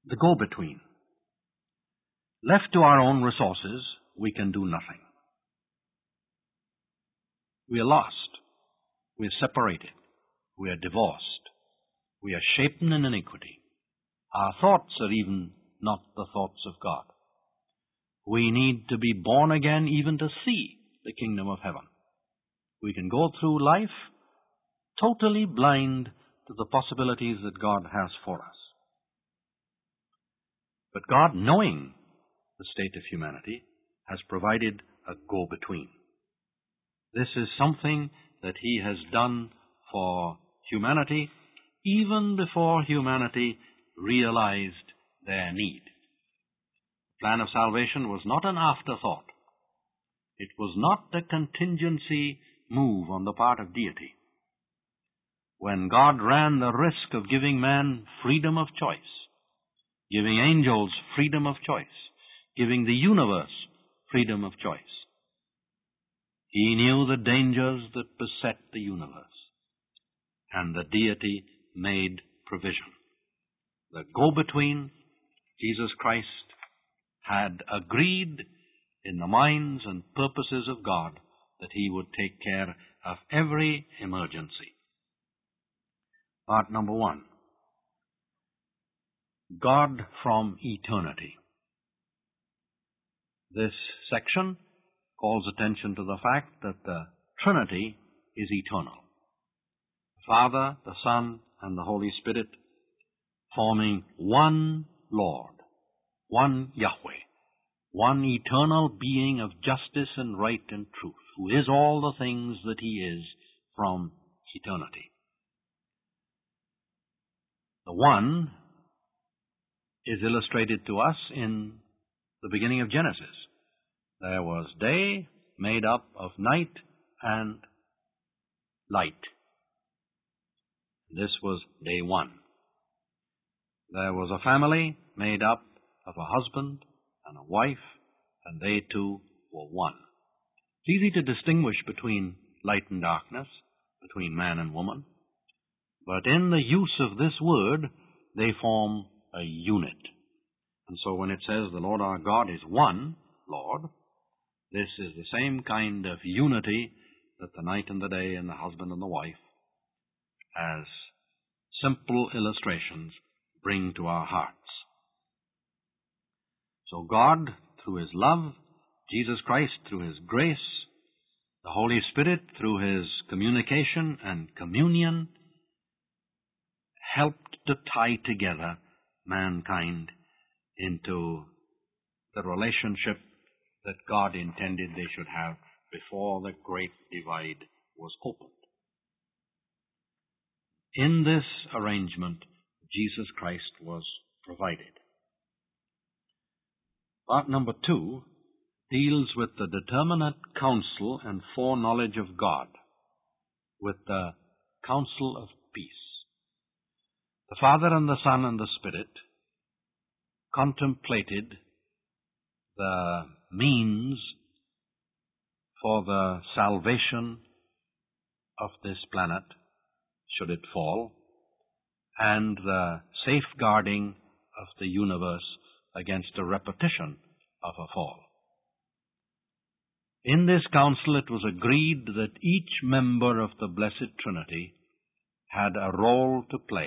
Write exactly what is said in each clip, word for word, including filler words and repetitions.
The go-between. Left to our own resources, we can do nothing. We are lost. We are separated. We are divorced. We are shapen in iniquity. Our thoughts are even not the thoughts of God. We need to be born again even to see the kingdom of heaven. We can go through life totally blind to the possibilities that God has for us. But God, knowing the state of humanity, has provided a go-between. This is something that He has done for humanity even before humanity realized their need. The plan of salvation was not an afterthought. It was not a contingency move on the part of deity. When God ran the risk of giving man freedom of choice, giving angels freedom of choice, giving the universe freedom of choice, He knew the dangers that beset the universe, and the deity made provision. The go-between, Jesus Christ, had agreed in the minds and purposes of God that He would take care of every emergency. Part number one. God from eternity. This section calls attention to the fact that the Trinity is eternal. The Father, the Son, and the Holy Spirit forming one Lord, one Yahweh, one eternal being of justice and right and truth, who is all the things that He is from eternity. The one is illustrated to us in the beginning of Genesis. There was day made up of night and light. This was day one. There was a family made up of a husband and a wife, and they two were one. It's easy to distinguish between light and darkness, between man and woman, but in the use of this word, they form a unit. And so when it says the Lord our God is one Lord, this is the same kind of unity that the night and the day and the husband and the wife, as simple illustrations, bring to our hearts. So God, through His love, Jesus Christ, through His grace, the Holy Spirit, through His communication and communion, helped to tie together mankind into the relationship that God intended they should have before the great divide was opened. In this arrangement, Jesus Christ was provided. Part number two deals with the determinate counsel and foreknowledge of God, with the counsel of peace. The Father and the Son and the Spirit contemplated the means for the salvation of this planet, should it fall, and the safeguarding of the universe against a repetition of a fall. In this council it was agreed that each member of the Blessed Trinity had a role to play.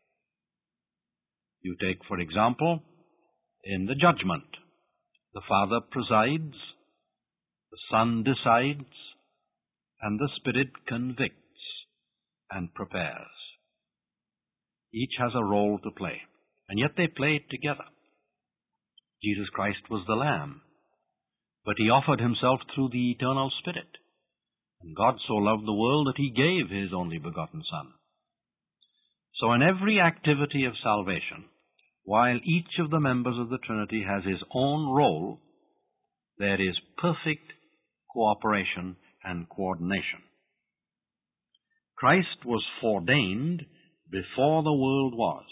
You take, for example, in the judgment, the Father presides, the Son decides, and the Spirit convicts and prepares. Each has a role to play, and yet they play together. Jesus Christ was the Lamb, but He offered Himself through the eternal Spirit. And God so loved the world that He gave His only begotten Son. So in every activity of salvation, while each of the members of the Trinity has his own role, there is perfect cooperation and coordination. Christ was foreordained before the world was.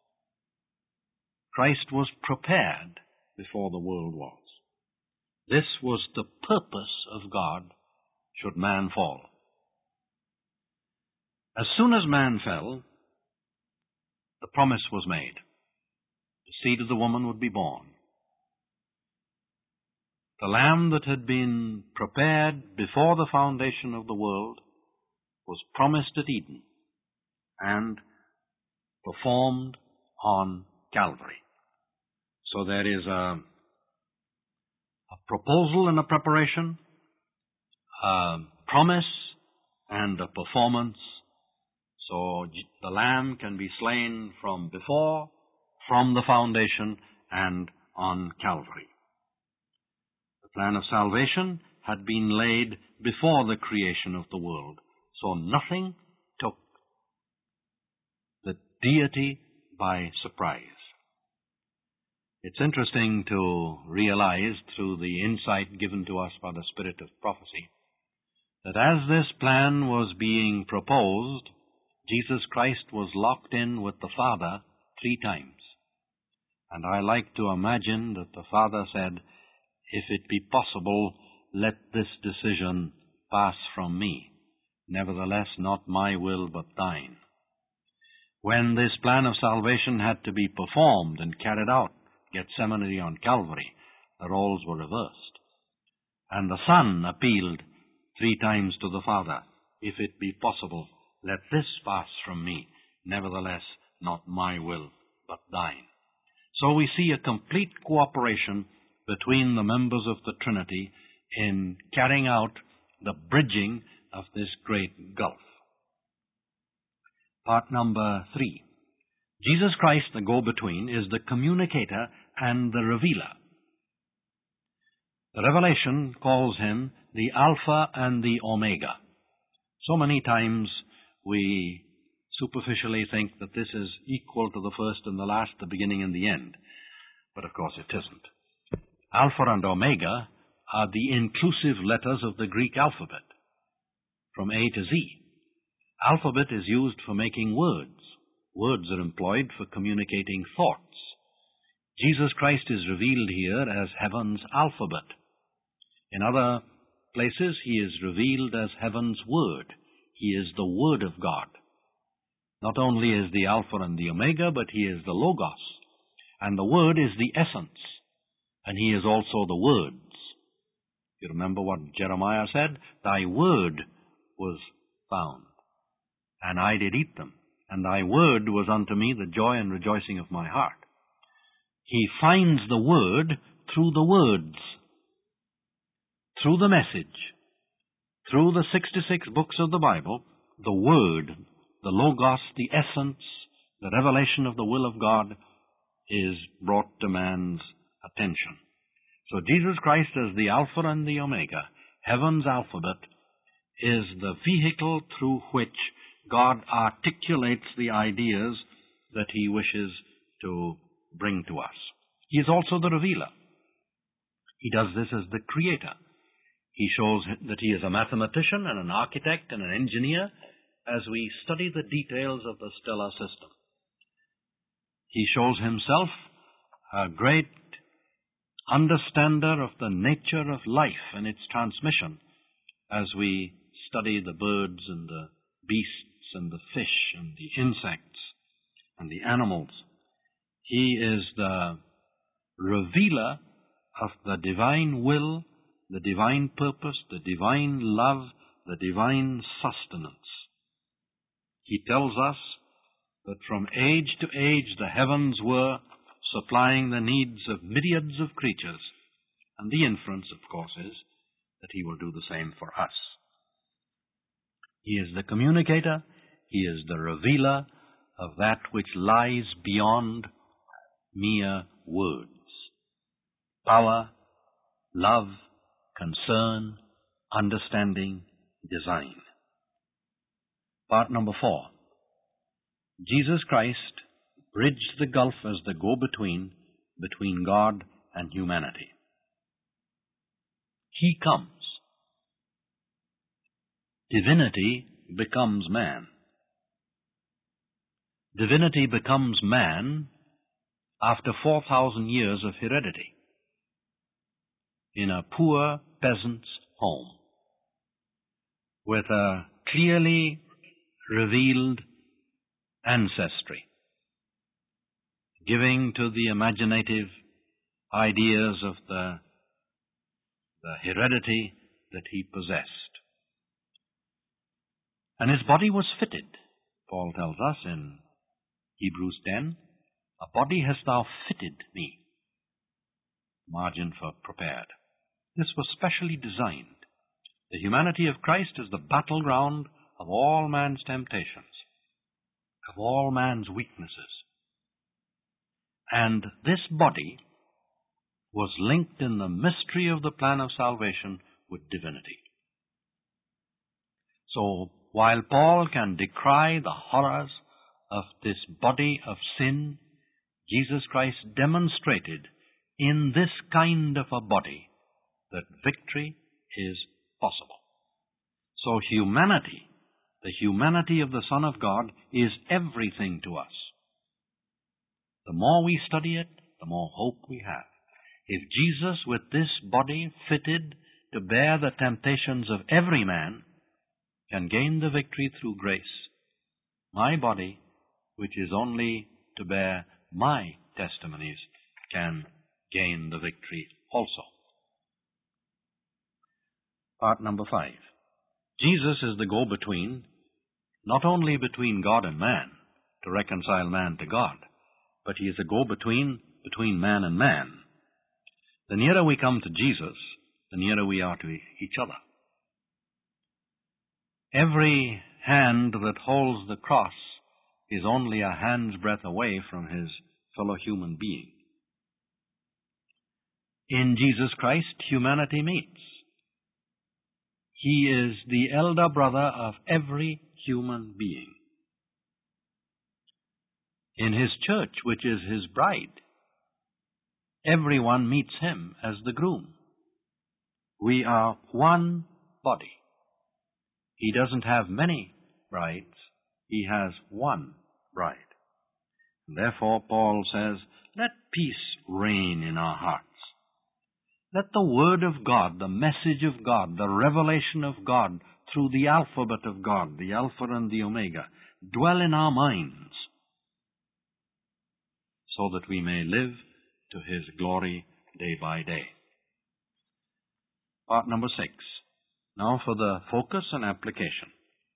Christ was prepared before the world was. This was the purpose of God should man fall. As soon as man fell, the promise was made. To seed of the woman would be born. The lamb that had been prepared before the foundation of the world was promised at Eden and performed on Calvary. So there is a, a proposal and a preparation, a promise and a performance. So the lamb can be slain from before, from the foundation, and on Calvary. The plan of salvation had been laid before the creation of the world, so nothing took the deity by surprise. It's interesting to realize through the insight given to us by the Spirit of prophecy that as this plan was being proposed, Jesus Christ was locked in with the Father three times. And I like to imagine that the Father said, "If it be possible, let this decision pass from me. Nevertheless, not my will, but thine." When this plan of salvation had to be performed and carried out, Gethsemane on Calvary, the roles were reversed. And the Son appealed three times to the Father, "If it be possible, let this pass from me. Nevertheless, not my will, but thine." So we see a complete cooperation between the members of the Trinity in carrying out the bridging of this great gulf. Part number three. Jesus Christ, the go-between, is the communicator and the revealer. The Revelation calls him the Alpha and the Omega. So many times we superficially think that this is equal to the first and the last, the beginning and the end. But of course it isn't. Alpha and Omega are the inclusive letters of the Greek alphabet, from A to Z. Alphabet is used for making words. Words are employed for communicating thoughts. Jesus Christ is revealed here as heaven's alphabet. In other places, he is revealed as heaven's word. He is the Word of God. Not only is the Alpha and the Omega, but he is the Logos. And the Word is the essence. And he is also the words. You remember what Jeremiah said? "Thy word was found, and I did eat them. And thy word was unto me the joy and rejoicing of my heart." He finds the word through the words, through the message, through the sixty-six books of the Bible. The word, the Logos, the essence, the revelation of the will of God is brought to man's attention. So Jesus Christ as the Alpha and the Omega, heaven's alphabet, is the vehicle through which God articulates the ideas that he wishes to bring to us. He is also the revealer. He does this as the creator. He shows that he is a mathematician and an architect and an engineer as we study the details of the stellar system. He shows himself a great understander of the nature of life and its transmission as we study the birds and the beasts and the fish and the insects and the animals. He is the revealer of the divine will, the divine purpose, the divine love, the divine sustenance. He tells us that from age to age the heavens were supplying the needs of myriads of creatures, and the inference, of course, is that he will do the same for us. He is the communicator, he is the revealer of that which lies beyond mere words. Power, love, concern, understanding, design. Part number four. Jesus Christ bridged the gulf as the go-between between God and humanity. He comes. Divinity becomes man. Divinity becomes man after four thousand years of heredity in a poor peasant's home with a clearly revealed ancestry. giving to the imaginative ideas of the, the heredity that he possessed. And his body was fitted, Paul tells us in Hebrews ten, a body hast thou fitted me. Margin for prepared. This was specially designed. The humanity of Christ is the battleground of all man's temptations, of all man's weaknesses. And this body was linked in the mystery of the plan of salvation with divinity. So, while Paul can decry the horrors of this body of sin, Jesus Christ demonstrated in this kind of a body that victory is possible. So humanity, the humanity of the Son of God, is everything to us. The more we study it, the more hope we have. If Jesus, with this body fitted to bear the temptations of every man, can gain the victory through grace, my body, which is only to bear my testimonies, can gain the victory also. Part number five. Jesus is the go-between, not only between God and man, to reconcile man to God, but he is a go-between between man and man. The nearer we come to Jesus, the nearer we are to each other. Every hand that holds the cross is only a hand's breadth away from his fellow human being. In Jesus Christ, humanity meets. He is the elder brother of every human being. In his church, which is his bride, everyone meets him as the groom. We are one body. He doesn't have many brides. He has one bride. Therefore, Paul says, let peace reign in our hearts. Let the Word of God, the message of God, the revelation of God through the alphabet of God, the Alpha and the Omega, dwell in our minds so that we may live to his glory day by day. Part number six. Now for the focus and application.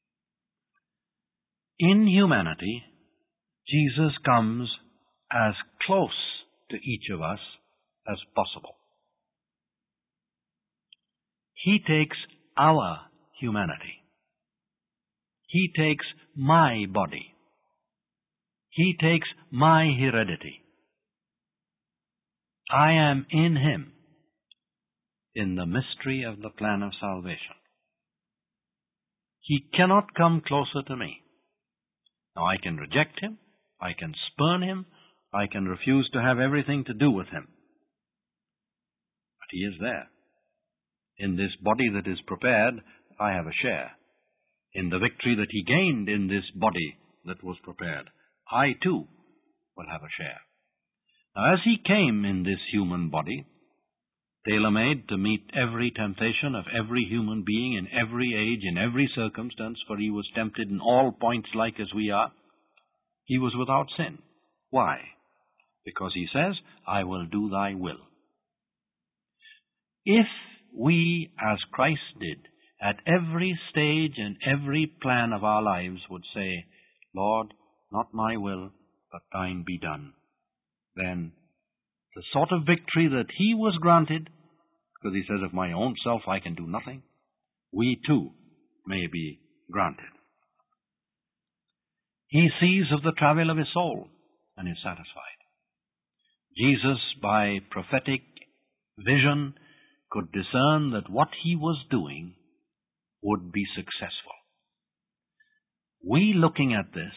In humanity, Jesus comes as close to each of us as possible. He takes our humanity. He takes my body. He takes my heredity. I am in him in the mystery of the plan of salvation. He cannot come closer to me. Now I can reject him, I can spurn him, I can refuse to have everything to do with him. But he is there. In this body that is prepared, I have a share. In the victory that he gained in this body that was prepared, I too will have a share. Now as he came in this human body, tailor-made to meet every temptation of every human being in every age, in every circumstance, for he was tempted in all points like as we are, he was without sin. Why? Because he says, I will do thy will. If we, as Christ did, at every stage and every plan of our lives would say, Lord, not my will, but thine be done, then the sort of victory that he was granted, because he says, of my own self I can do nothing, we too may be granted. He sees of the travail of his soul and is satisfied. Jesus, by prophetic vision, could discern that what he was doing would be successful. We, looking at this,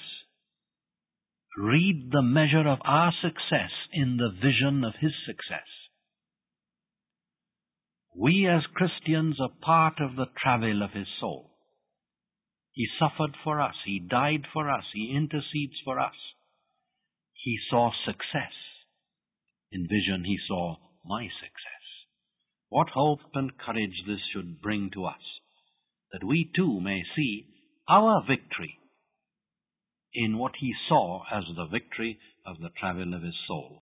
read the measure of our success in the vision of his success. We as Christians are part of the travail of his soul. He suffered for us. He died for us. He intercedes for us. He saw success. In vision, he saw my success. What hope and courage this should bring to us, that we too may see our victory in what he saw as the victory of the travail of his soul.